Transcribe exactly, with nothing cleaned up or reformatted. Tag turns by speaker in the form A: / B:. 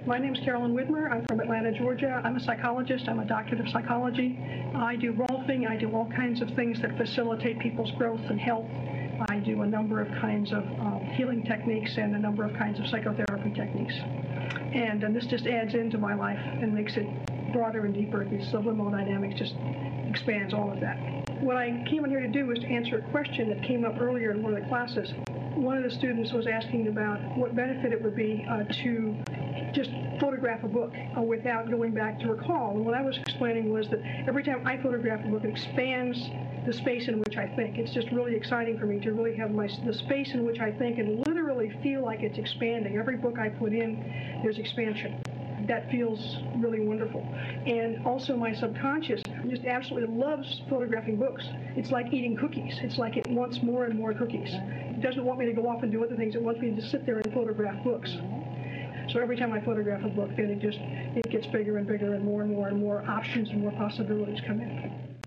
A: My name is Carolyn Widmer. I'm from Atlanta, Georgia. I'm a psychologist. I'm a doctorate of psychology. I do rolfing. I do all kinds of things that facilitate people's growth and health. I do a number of kinds of uh, healing techniques and a number of kinds of psychotherapy techniques. And, and this just adds into my life and makes it broader and deeper. The subliminal dynamics just expands all of that. What I came in here to do was to answer a question that came up earlier in one of the classes. One of the students was asking about what benefit it would be uh, to just photograph a book uh, without going back to recall. And what I was explaining was that every time I photograph a book, it expands the space in which I think. It's just really exciting for me to really have my the space in which I think and literally feel like it's expanding. Every book I put in, there's expansion. That feels really wonderful. And also my subconscious just absolutely loves photographing books. It's like eating cookies. It's like it wants more and more cookies. It doesn't want me to go off and do other things. It wants me to sit there and photograph books. So every time I photograph a book, then it just, it gets bigger and bigger and more and more and more options and more possibilities come in.